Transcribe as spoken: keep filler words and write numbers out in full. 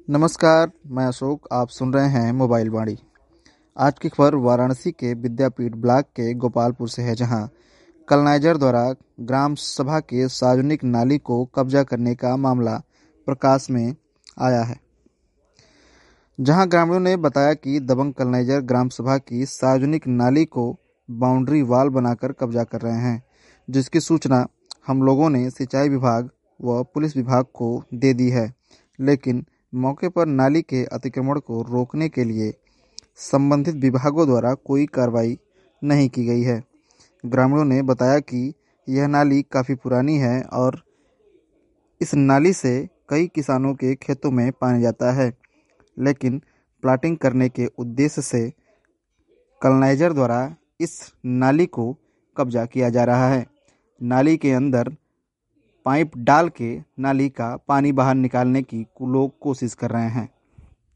नमस्कार, मैं अशोक। आप सुन रहे हैं मोबाइल वाणी। आज की खबर वाराणसी के विद्यापीठ ब्लॉक के गोपालपुर से है, जहां कॉलोनाइजर द्वारा ग्राम सभा के सार्वजनिक नाली को कब्जा करने का मामला प्रकाश में आया है। जहां ग्रामीणों ने बताया कि दबंग कॉलोनाइजर ग्राम सभा की सार्वजनिक नाली को बाउंड्री वाल बनाकर कब्जा कर रहे हैं, जिसकी सूचना हम लोगों ने सिंचाई विभाग व पुलिस विभाग को दे दी है, लेकिन मौके पर नाली के अतिक्रमण को रोकने के लिए संबंधित विभागों द्वारा कोई कार्रवाई नहीं की गई है। ग्रामीणों ने बताया कि यह नाली काफ़ी पुरानी है और इस नाली से कई किसानों के खेतों में पानी जाता है, लेकिन प्लाटिंग करने के उद्देश्य से कॉलोनाइजर द्वारा इस नाली को कब्जा किया जा रहा है। नाली के अंदर पाइप डाल के नाली का पानी बाहर निकालने की लोग कोशिश कर रहे हैं।